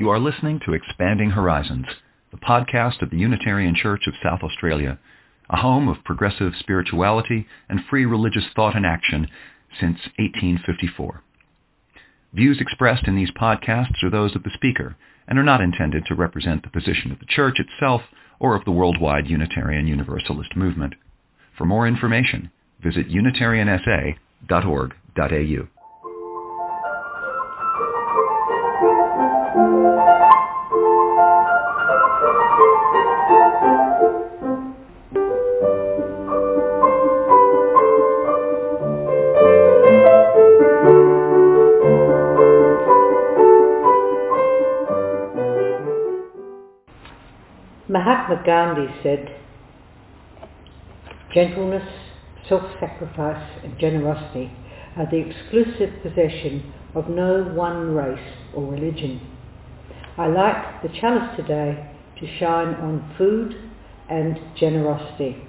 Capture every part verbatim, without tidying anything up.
You are listening to Expanding Horizons, the podcast of the Unitarian Church of South Australia, a home of progressive spirituality and free religious thought and action since eighteen fifty-four. Views expressed in these podcasts are those of the speaker and are not intended to represent the position of the Church itself or of the worldwide Unitarian Universalist movement. For more information, visit unitarian s a dot org dot a u. Mahatma Gandhi said, "Gentleness, self-sacrifice and generosity are the exclusive possession of no one race or religion." I like the chalice today to shine on food and generosity.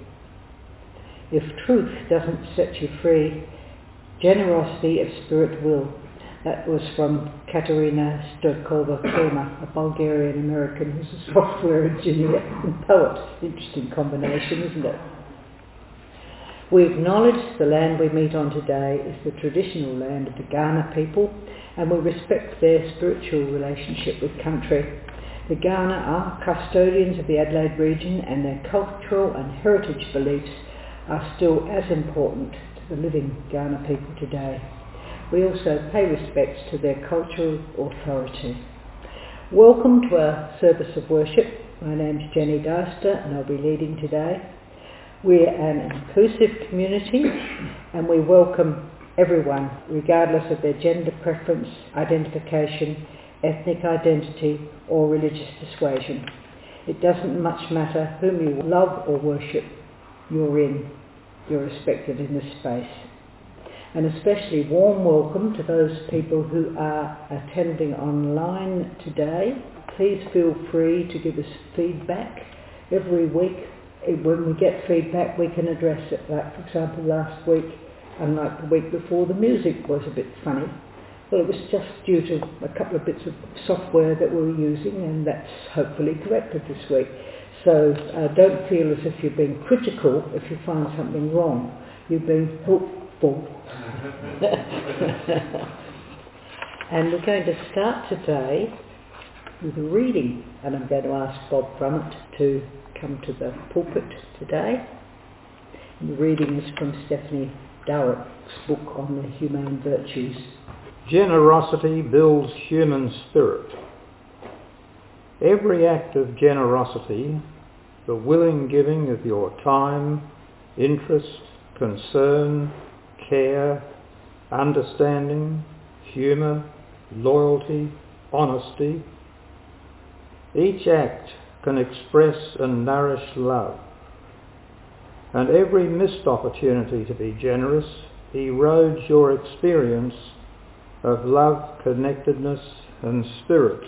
If truth doesn't set you free, generosity of spirit will. That was from Katerina Stojkova-Kema, a Bulgarian-American who's a software engineer and poet. Interesting combination, isn't it? We acknowledge the land we meet on today is the traditional land of the Kaurna people, and we respect their spiritual relationship with country. The Kaurna are custodians of the Adelaide region, and their cultural and heritage beliefs are still as important to the living Kaurna people today. We also pay respects to their cultural authority. Welcome to our service of worship. My name's Jenny Dyster and I'll be leading today. We're an inclusive community and we welcome everyone, regardless of their gender preference, identification, ethnic identity or religious persuasion. It doesn't much matter whom you love or worship, you're in, you're respected in this space. An especially warm welcome to those people who are attending online today. Please feel free to give us feedback. Every week, when we get feedback, we can address it. Like, for example, last week, unlike the week before, the music was a bit funny. Well, it was just due to a couple of bits of software that we were using, and that's hopefully corrected this week. So uh, don't feel as if you're being critical if you find something wrong. You're being helpful. And we're going to start today with a reading, and I'm going to ask Bob Brummett to come to the pulpit today. And the reading is from Stephanie Dowrick's book on the humane virtues. Generosity builds human spirit. Every act of generosity, the willing giving of your time, interest, concern, care, understanding, humour, loyalty, honesty. Each act can express and nourish love, and every missed opportunity to be generous erodes your experience of love, connectedness and spirit.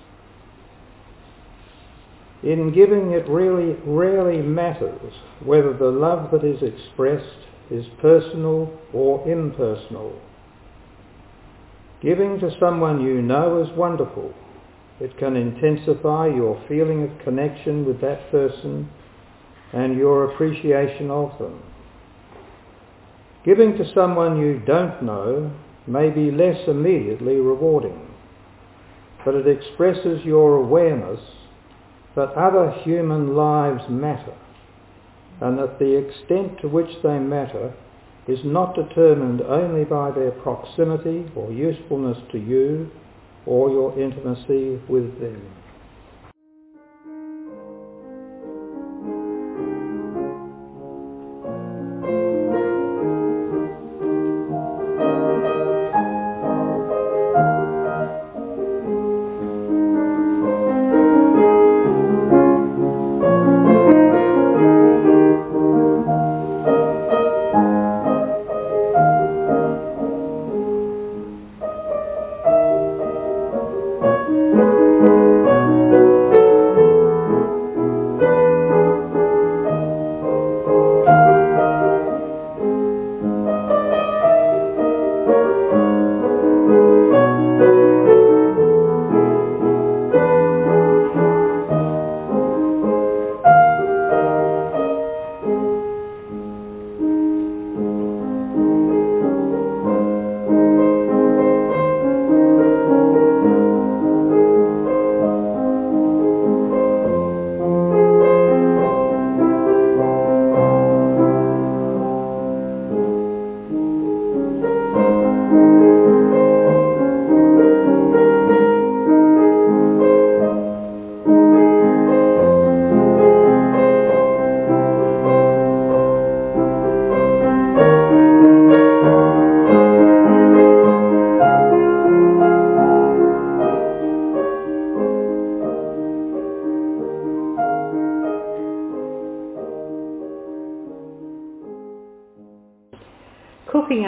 In giving, it really rarely matters whether the love that is expressed is personal or impersonal. Giving to someone you know is wonderful. It can intensify your feeling of connection with that person and your appreciation of them. Giving to someone you don't know may be less immediately rewarding, but it expresses your awareness that other human lives matter, and that the extent to which they matter is not determined only by their proximity or usefulness to you or your intimacy with them.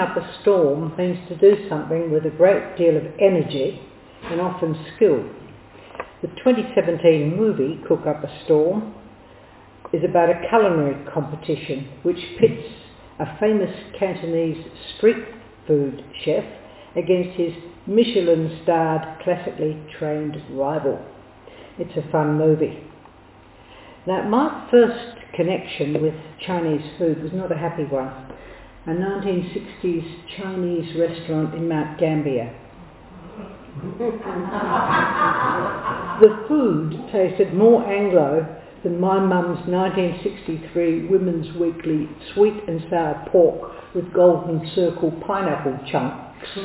up a storm means to do something with a great deal of energy and often skill. The twenty seventeen movie, Cook Up a Storm, is about a culinary competition which pits a famous Cantonese street food chef against his Michelin-starred, classically trained rival. It's a fun movie. Now, my first connection with Chinese food was not a happy one. A nineteen sixties Chinese restaurant in Mount Gambier. The food tasted more Anglo than my mum's nineteen sixty-three Women's Weekly sweet and sour pork with golden circle pineapple chunks.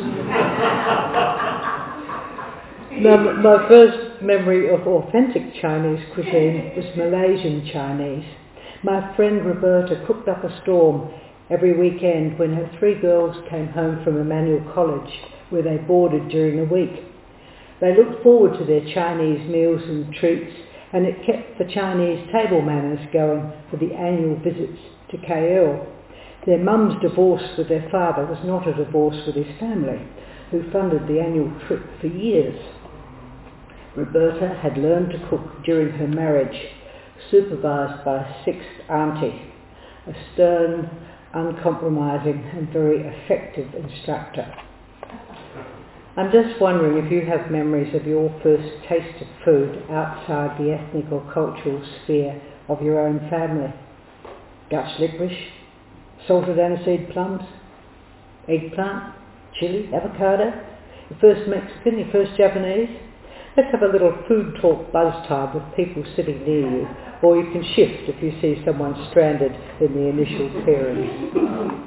Now, my first memory of authentic Chinese cuisine was Malaysian Chinese. My friend Roberta cooked up a storm every weekend when her three girls came home from Emmanuel College, where they boarded during the week. They looked forward to their Chinese meals and treats, and it kept the Chinese table manners going for the annual visits to K L. Their mum's divorce with their father was not a divorce with his family, who funded the annual trip for years. Roberta had learned to cook during her marriage, supervised by a sixth auntie, a stern, uncompromising and very effective instructor. I'm just wondering if you have memories of your first taste of food outside the ethnic or cultural sphere of your own family. Dutch licorice, salted aniseed plums, eggplant, chili, avocado, your first Mexican, your first Japanese. Let's have a little food talk buzz time with people sitting near you, or you can shift if you see someone stranded in the initial pairings.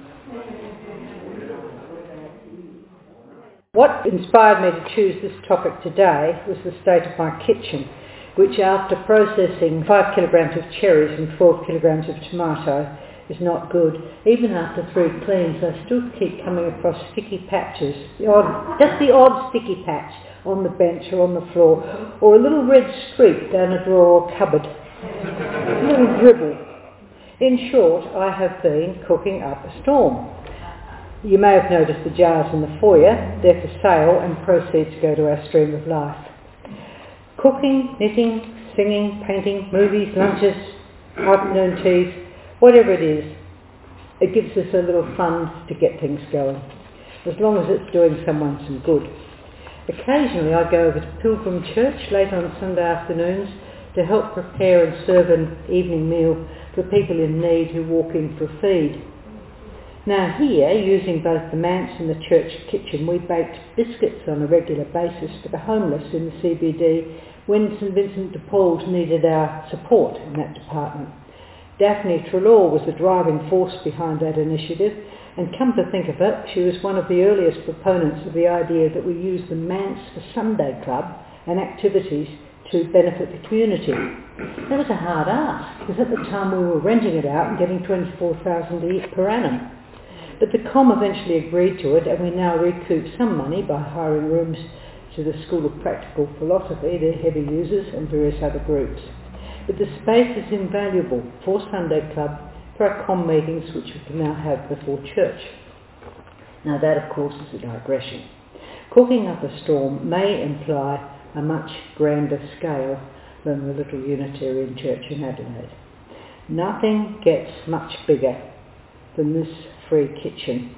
What inspired me to choose this topic today was the state of my kitchen, which after processing five kilograms of cherries and twelve kilograms of tomato is not good. Even after three cleans, I still keep coming across sticky patches, the odd, just the odd sticky patch on the bench or on the floor, or a little red streak down a drawer or cupboard, a little dribble. In short, I have been cooking up a storm. You may have noticed the jars in the foyer. They're for sale and proceeds go to our Stream of Life. Cooking, knitting, singing, painting, movies, lunches, afternoon teas, whatever it is, it gives us a little fun to get things going, as long as it's doing someone some good. Occasionally I go over to Pilgrim Church late on Sunday afternoons to help prepare and serve an evening meal for people in need who walk in for a feed. Now here, using both the manse and the church kitchen, we baked biscuits on a regular basis for the homeless in the C B D when St Vincent de Paul's needed our support in that department. Daphne Trelaw was the driving force behind that initiative, and come to think of it, she was one of the earliest proponents of the idea that we use the manse for Sunday club and activities to benefit the community. That was a hard ask, because at the time we were renting it out and getting twenty-four thousand dollars per annum. But the Com eventually agreed to it, and we now recoup some money by hiring rooms to the School of Practical Philosophy, their heavy users, and various other groups. But the space is invaluable for Sunday Club, for our Com meetings, which we can now have before church. Now that, of course, is a digression. Cooking up a storm may imply a much grander scale than the little Unitarian church in Adelaide. Nothing gets much bigger than this free kitchen.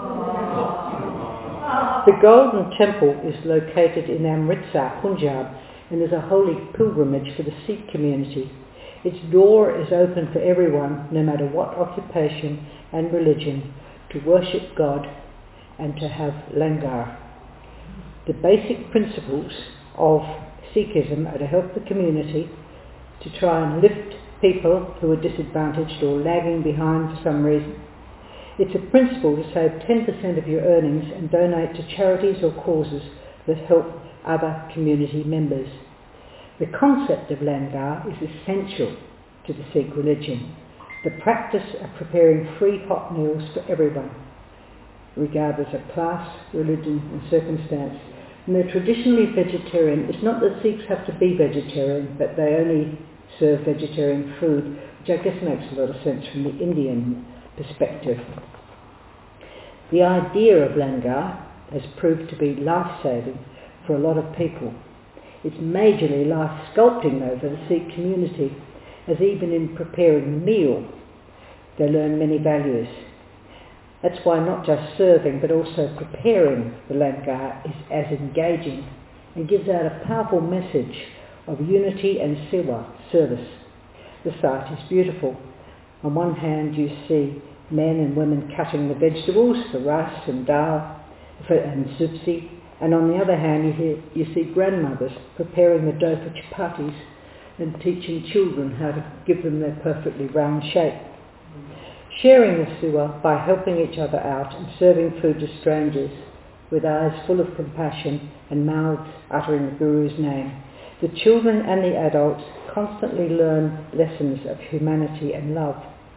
The Golden Temple is located in Amritsar, Punjab, and is a holy pilgrimage for the Sikh community. Its door is open for everyone, no matter what occupation and religion, to worship God and to have langar. The basic principles of Sikhism are to help the community, to try and lift people who are disadvantaged or lagging behind for some reason. It's a principle to save ten percent of your earnings and donate to charities or causes that help other community members. The concept of langar is essential to the Sikh religion, the practice of preparing free hot meals for everyone, regardless of class, religion and circumstance. And they're traditionally vegetarian. It's not that Sikhs have to be vegetarian, but they only serve vegetarian food, which I guess makes a lot of sense from the Indian perspective. The idea of Langar has proved to be life-saving for a lot of people. It's majorly life-sculpting though for the Sikh community, as even in preparing the meal they learn many values. That's why not just serving but also preparing the Langar is as engaging and gives out a powerful message of unity and sewa, service. The sight is beautiful. On one hand you see men and women cutting the vegetables for rice and dal for, and subsi, and on the other hand you, hear, you see grandmothers preparing the dough for chapatis and teaching children how to give them their perfectly round shape. Sharing the sewa by helping each other out and serving food to strangers with eyes full of compassion and mouths uttering the Guru's name. The children and the adults constantly learn lessons of humanity and love.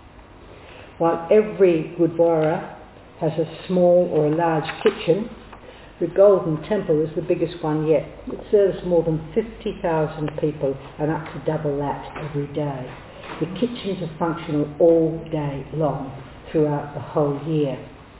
While every Gurdwara has a small or a large kitchen, the Golden Temple is the biggest one yet. It serves more than fifty thousand people and up to double that every day. The kitchens are functional all day long throughout the whole year.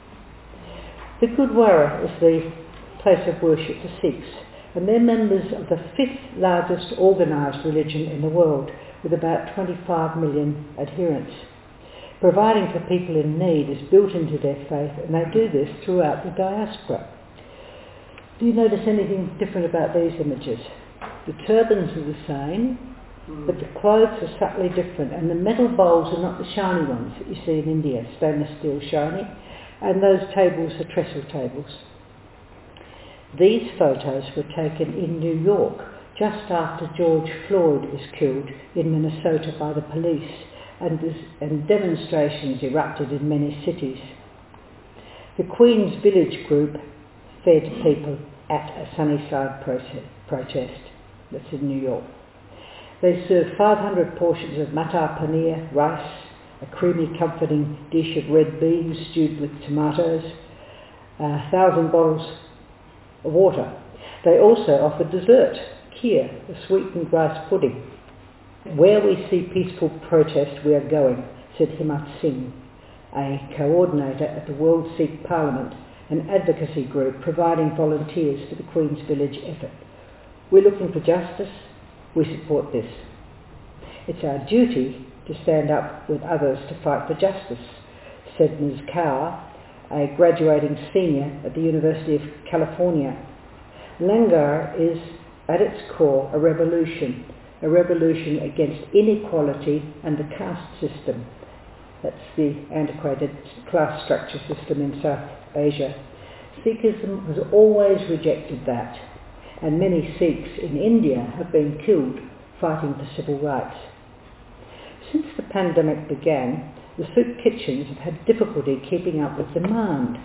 The Gurdwara is the place of worship for Sikhs, and they're members of the fifth largest organised religion in the world, with about twenty-five million adherents. Providing for people in need is built into their faith, and they do this throughout the diaspora. Do you notice anything different about these images? The turbans are the same, but the clothes are subtly different, and the metal bowls are not the shiny ones that you see in India, stainless steel shiny, and those tables are trestle tables. These photos were taken in New York just after George Floyd was killed in Minnesota by the police, and, this, and demonstrations erupted in many cities. The Queen's Village group fed people at a Sunnyside protest that's in New York. They served five hundred portions of matar paneer, rice, a creamy comforting dish of red beans stewed with tomatoes, a thousand bottles of water. They also offered dessert, kheer, a sweetened rice pudding. Where we see peaceful protest we are going, said Himat Singh, a coordinator at the World Sikh Parliament, an advocacy group providing volunteers for the Queen's Village effort. We're looking for justice. We support this. It's our duty to stand up with others to fight for justice, said Miz Kaur, a graduating senior at the University of California. Langar is, at its core, a revolution, a revolution against inequality and the caste system. That's the antiquated class structure system in South Asia. Sikhism has always rejected that, and many Sikhs in India have been killed fighting for civil rights. Since the pandemic began, the soup kitchens have had difficulty keeping up with demand.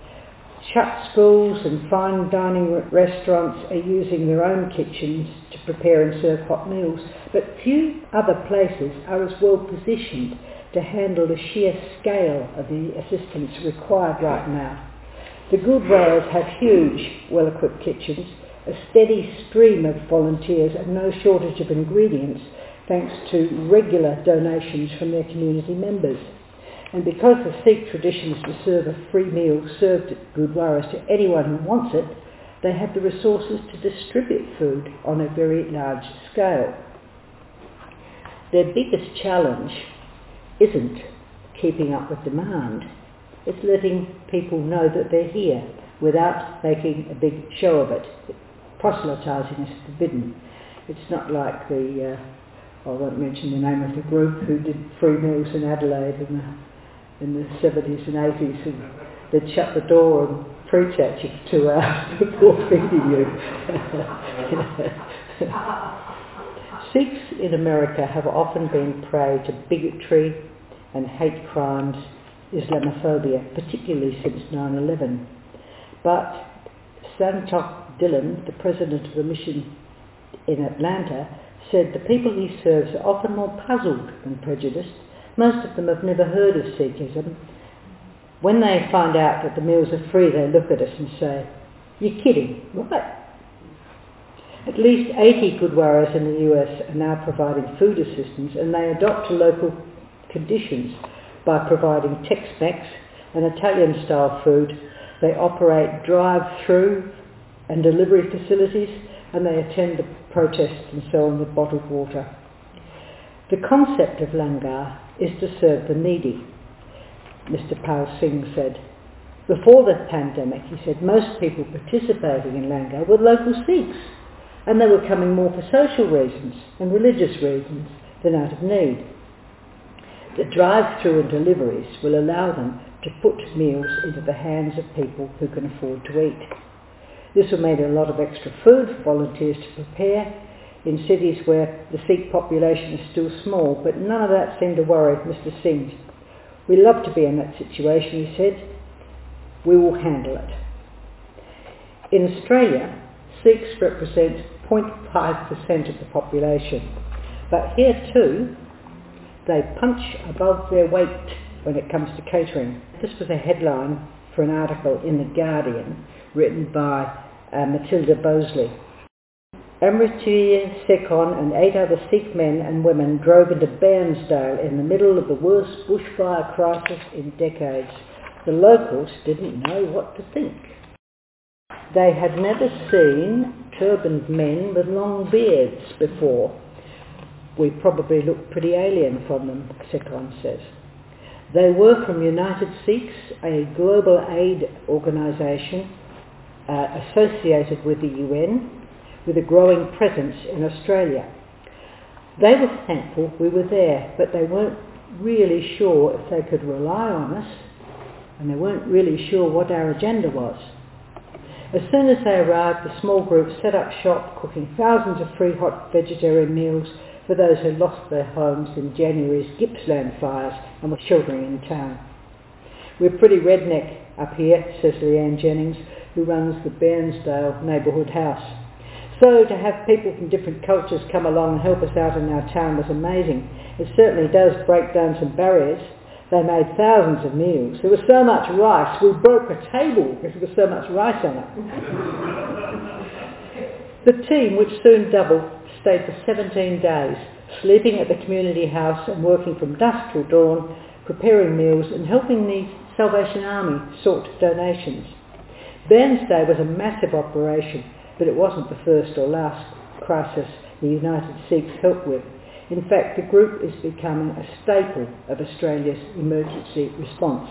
Shut schools and fine dining restaurants are using their own kitchens to prepare and serve hot meals, but few other places are as well positioned to handle the sheer scale of the assistance required right now. The Gurdwaras have huge, well-equipped kitchens, a steady stream of volunteers and no shortage of ingredients thanks to regular donations from their community members. And because the Sikh tradition is to serve a free meal served at Gurdwaras to anyone who wants it, they have the resources to distribute food on a very large scale. Their biggest challenge isn't keeping up with demand. It's letting people know that they're here without making a big show of it. Proselytising is forbidden. It's not like the, uh, I won't mention the name of the group who did free meals in Adelaide in the, in the seventies and eighties, and they'd shut the door and preach at you for two hours before feeding you. Sikhs in America have often been prey to bigotry and hate crimes, Islamophobia, particularly since nine eleven. But Santok Dillon, the president of the mission in Atlanta, said the people he serves are often more puzzled than prejudiced. Most of them have never heard of Sikhism. When they find out that the meals are free, they look at us and say, "You're kidding, right?" At least eighty Gurdwaras in the U S are now providing food assistance, and they adopt to local conditions by providing Tex-Mex, and Italian-style food. They operate drive-through and delivery facilities, and they attend the protests and so on with bottled water. The concept of langar is to serve the needy, Mister Pal Singh said. Before the pandemic, he said, most people participating in langar were local Sikhs, and they were coming more for social reasons and religious reasons than out of need. The drive-through and deliveries will allow them to put meals into the hands of people who can afford to eat. This will mean a lot of extra food for volunteers to prepare in cities where the Sikh population is still small, but none of that seemed to worry Mister Singh. We love to be in that situation, he said. We will handle it. In Australia, Sikhs represent zero point five percent of the population, but here too, they punch above their weight when it comes to catering. This was a headline for an article in The Guardian written by uh, Matilda Bosley. Amritir Sekon and eight other Sikh men and women drove into Bairnsdale in the middle of the worst bushfire crisis in decades. The locals didn't know what to think. They had never seen turbaned men with long beards before. We probably looked pretty alien from them, Sekon says. They were from United Sikhs, a global aid organisation uh, associated with the U N, with a growing presence in Australia. They were thankful we were there, but they weren't really sure if they could rely on us, and they weren't really sure what our agenda was. As soon as they arrived, the small group set up shop, cooking thousands of free hot vegetarian meals for those who lost their homes in January's Gippsland fires and were sheltering in town. We're pretty redneck up here, says Leanne Jennings, who runs the Bairnsdale neighbourhood house. So to have people from different cultures come along and help us out in our town was amazing. It certainly does break down some barriers. They made thousands of meals. There was so much rice, we broke a table because there was so much rice on it. The team, which soon doubled, stayed for seventeen days, sleeping at the community house and working from dusk till dawn, preparing meals and helping the Salvation Army sort donations. Bairnsdale was a massive operation, but it wasn't the first or last crisis the United Sikhs helped with. In fact, the group is becoming a staple of Australia's emergency response.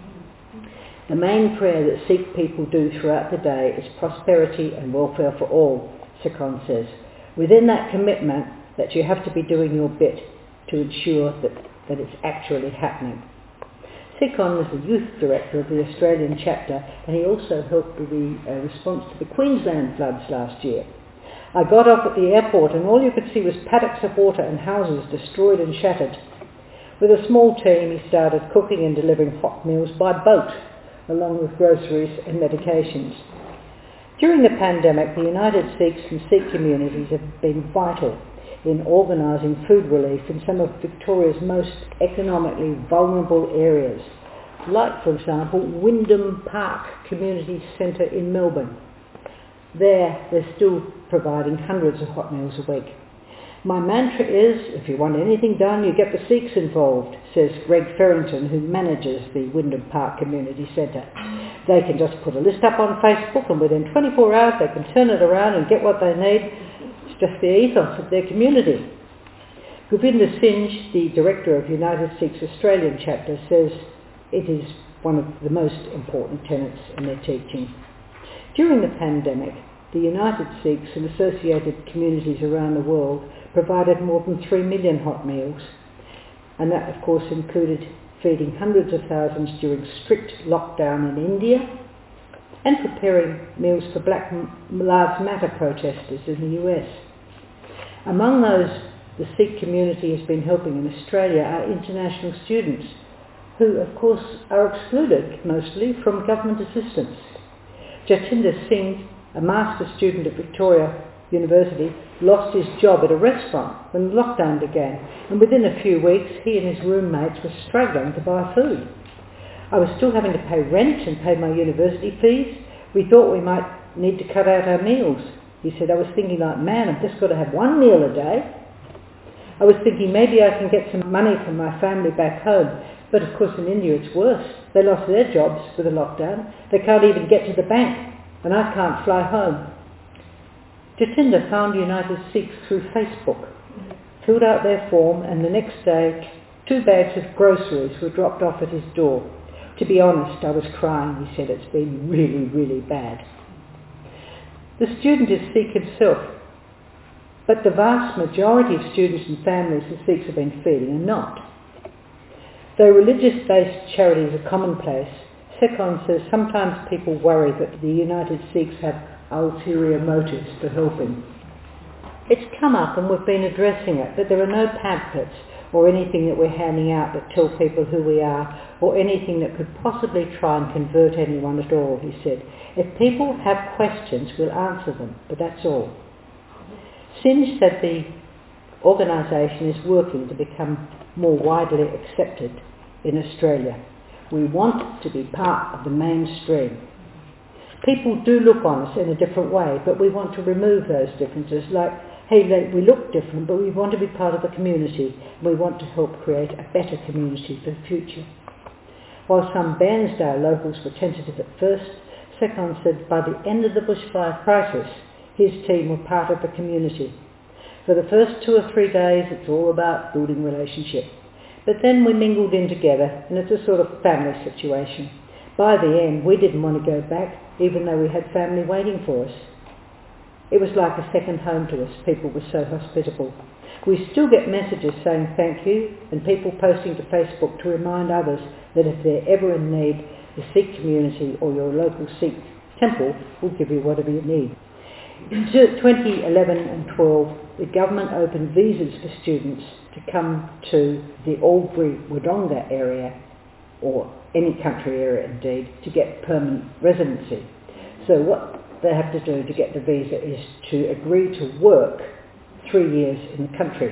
The main prayer that Sikh people do throughout the day is prosperity and welfare for all, Sekon says. Within that commitment that you have to be doing your bit to ensure that, that it's actually happening. Sekon was the youth director of the Australian chapter, and he also helped with the uh, response to the Queensland floods last year. I got off at the airport and all you could see was paddocks of water and houses destroyed and shattered. With a small team he started cooking and delivering hot meals by boat, along with groceries and medications. During the pandemic, the United Sikhs and Sikh communities have been vital in organising food relief in some of Victoria's most economically vulnerable areas, like, for example, Wyndham Park Community Centre in Melbourne. There, they're still providing hundreds of hot meals a week. My mantra is, if you want anything done, you get the Sikhs involved, says Greg Ferrington, who manages the Wyndham Park Community Centre. They can just put a list up on Facebook and within twenty-four hours they can turn it around and get what they need. It's just the ethos of their community. Govinda Singh, the director of United Sikhs Australian chapter, says it is one of the most important tenets in their teaching. During the pandemic, the United Sikhs and associated communities around the world provided more than three million hot meals, and that of course included feeding hundreds of thousands during strict lockdown in India and preparing meals for Black Lives Matter protesters in the U S. Among those the Sikh community has been helping in Australia are international students who of course are excluded mostly from government assistance. Jatinder Singh, a master's student at Victoria University, lost his job at a restaurant when lockdown began, and within a few weeks he and his roommates were struggling to buy food. I was still having to pay rent and pay my university fees. We thought we might need to cut out our meals. He said, I was thinking like, man, I've just got to have one meal a day. I was thinking maybe I can get some money from my family back home. But of course in India it's worse. They lost their jobs with the lockdown. They can't even get to the bank, and I can't fly home. Jatinder found United Sikhs through Facebook, filled out their form, and the next day two bags of groceries were dropped off at his door. To be honest, I was crying. He said, it's been really, really bad. The student is Sikh himself, but the vast majority of students and families the Sikhs have been feeding are not. Though religious-based charities are commonplace, Sekon says sometimes people worry that the United Sikhs have ulterior motives for helping. It's come up and we've been addressing it, but there are no pamphlets or anything that we're handing out that tell people who we are, or anything that could possibly try and convert anyone at all, he said. If people have questions, we'll answer them, but that's all. Singe said the organisation is working to become more widely accepted in Australia. We want to be part of the mainstream. People do look on us in a different way, but we want to remove those differences, like, hey, we look different, but we want to be part of the community. We want to help create a better community for the future. While some Bairnsdale locals were tentative at first, Sekon said by the end of the bushfire crisis, his team were part of the community. For the first two or three days, it's all about building relationship. But then we mingled in together, and it's a sort of family situation. By the end, we didn't want to go back, even though we had family waiting for us. It was like a second home to us. People were so hospitable. We still get messages saying thank you, and people posting to Facebook to remind others that if they're ever in need, the Sikh community or your local Sikh temple will give you whatever you need. In twenty eleven and twelve, the government opened visas for students to come to the Albury-Wodonga area, or any country area indeed, to get permanent residency. So what they have to do to get the visa is to agree to work three years in the country.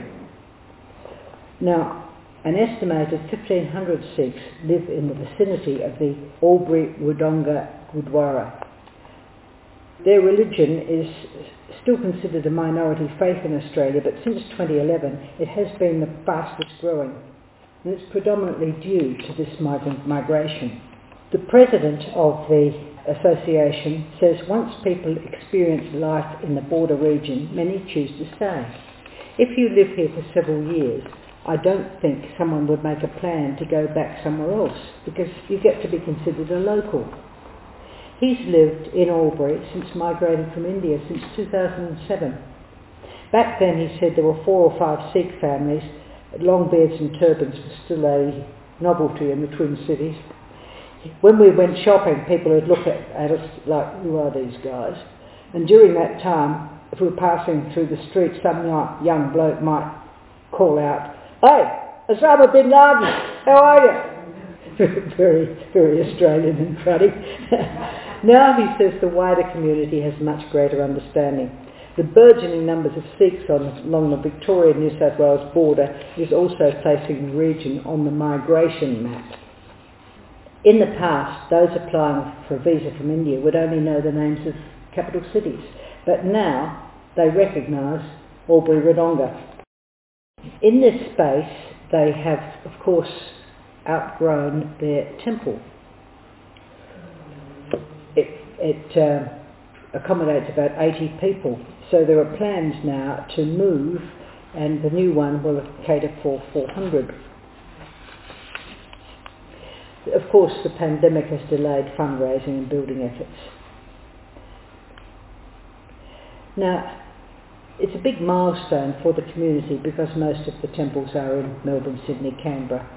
Now, an estimated fifteen hundred Sikhs live in the vicinity of the Albury-Wodonga Gurdwara. Their religion is still considered a minority faith in Australia, but since twenty eleven it has been the fastest growing, and it's predominantly due to this migrant migration. The president of the association says once people experience life in the border region, many choose to stay. If you live here for several years, I don't think someone would make a plan to go back somewhere else, because you get to be considered a local. He's lived in Albury since migrating from India since two thousand seven. Back then he said there were four or five Sikh families. Long beards and turbans were still a novelty in the Twin Cities. When we went shopping, people would look at, at us like, who are these guys? And during that time, if we were passing through the street, some young bloke might call out, "Hey, Osama bin Laden, how are you?" very, very Australian and funny. Now he says the wider community has much greater understanding. The burgeoning numbers of Sikhs on, along the Victoria-New South Wales border is also placing the region on the migration map. In the past, those applying for a visa from India would only know the names of capital cities, but now they recognise Albury-Wodonga. In this space, they have, of course, outgrown their temple. It, it uh, accommodates about eighty people, so there are plans now to move, and the new one will cater for four hundred. Of course, the pandemic has delayed fundraising and building efforts. Now, it's a big milestone for the community because most of the temples are in Melbourne, Sydney, Canberra.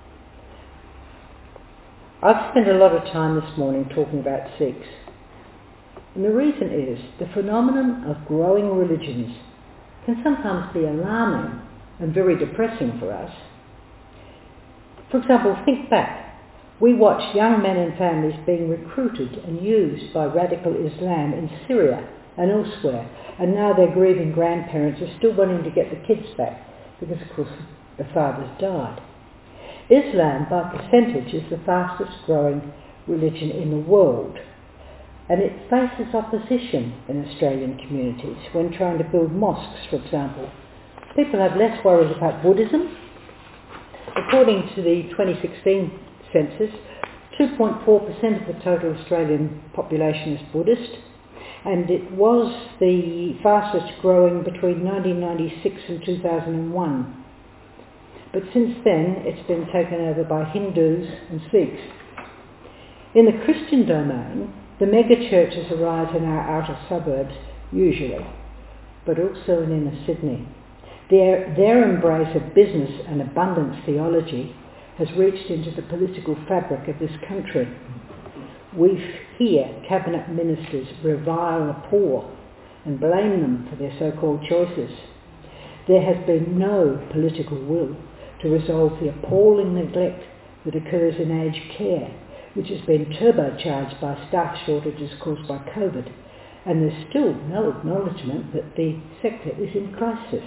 I've spent a lot of time this morning talking about Sikhs. And the reason is the phenomenon of growing religions can sometimes be alarming and very depressing for us. For example, think back. We watch young men and families being recruited and used by radical Islam in Syria and elsewhere, and now their grieving grandparents are still wanting to get the kids back because, of course, the fathers died. Islam, by percentage, is the fastest growing religion in the world, and it faces opposition in Australian communities when trying to build mosques, for example. People have less worries about Buddhism. According to the twenty sixteen census, two point four percent of the total Australian population is Buddhist, and it was the fastest growing between nineteen ninety-six and two thousand one. But since then, it's been taken over by Hindus and Sikhs. In the Christian domain, the mega churches arise in our outer suburbs, usually, but also in inner Sydney. Their, their embrace of business and abundance theology has reached into the political fabric of this country. We hear cabinet ministers revile the poor and blame them for their so-called choices. There has been no political will to resolve the appalling neglect that occurs in aged care, which has been turbocharged by staff shortages caused by COVID, and there's still no acknowledgement that the sector is in crisis.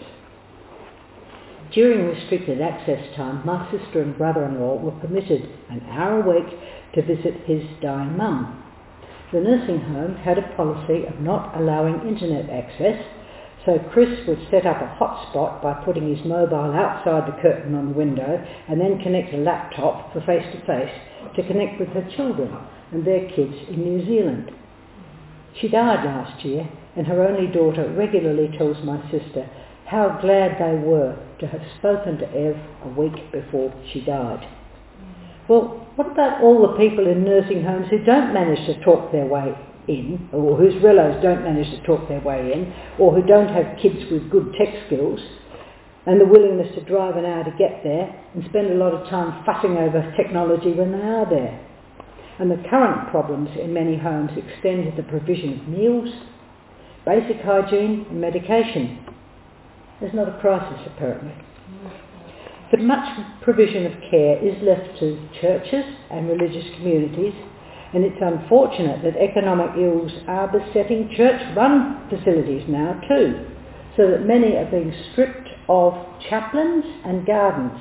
During restricted access time, my sister and brother-in-law were permitted an hour a week to visit his dying mum. The nursing home had a policy of not allowing internet access, so Chris would set up a hotspot by putting his mobile outside the curtain on the window and then connect a laptop for face-to-face to connect with her children and their kids in New Zealand. She died last year, and her only daughter regularly tells my sister how glad they were to have spoken to Ev a week before she died. Well, what about all the people in nursing homes who don't manage to talk their way in, or whose relatives don't manage to talk their way in, or who don't have kids with good tech skills, and the willingness to drive an hour to get there and spend a lot of time fussing over technology when they are there? And the current problems in many homes extend to the provision of meals, basic hygiene and medication. There's not a crisis, apparently. But much provision of care is left to churches and religious communities, and it's unfortunate that economic ills are besetting church-run facilities now too, so that many are being stripped of chaplains and gardens.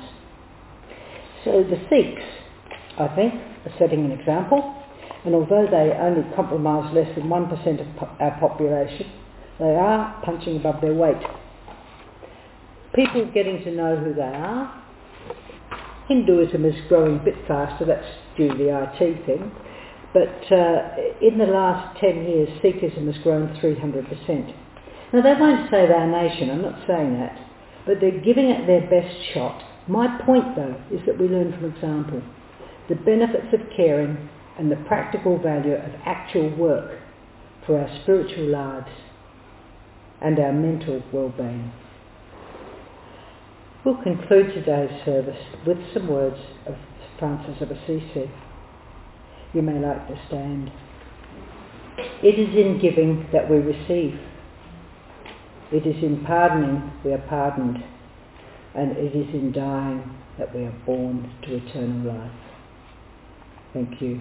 So the Sikhs, I think, are setting an example, and although they only comprise less than one percent of po- our population, they are punching above their weight. People getting to know who they are. Hinduism is growing a bit faster, that's due to the I T thing, but uh, in the last ten years Sikhism has grown three hundred percent. Now they won't save our nation, I'm not saying that, but they're giving it their best shot. My point though is that we learn from example the benefits of caring and the practical value of actual work for our spiritual lives and our mental well-being. We'll conclude today's service with some words of Francis of Assisi. You may like to stand. It is in giving that we receive. It is in pardoning we are pardoned. And it is in dying that we are born to eternal life. Thank you.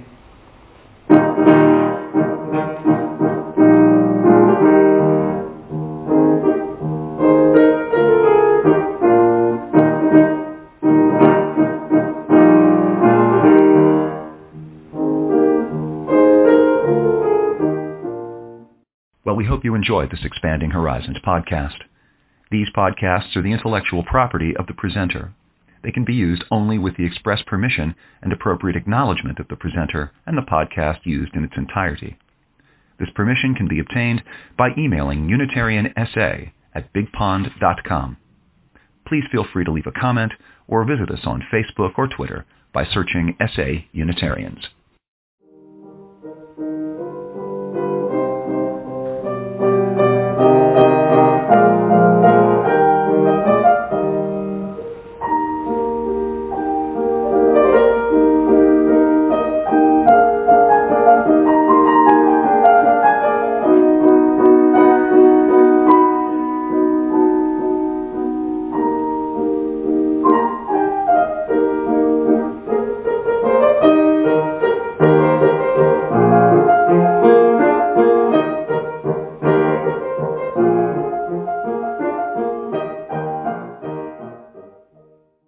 Well, we hope you enjoyed this Expanding Horizons podcast. These podcasts are the intellectual property of the presenter. They can be used only with the express permission and appropriate acknowledgement of the presenter and the podcast used in its entirety. This permission can be obtained by emailing unitariansa at bigpond dot com. Please feel free to leave a comment or visit us on Facebook or Twitter by searching S A Unitarians.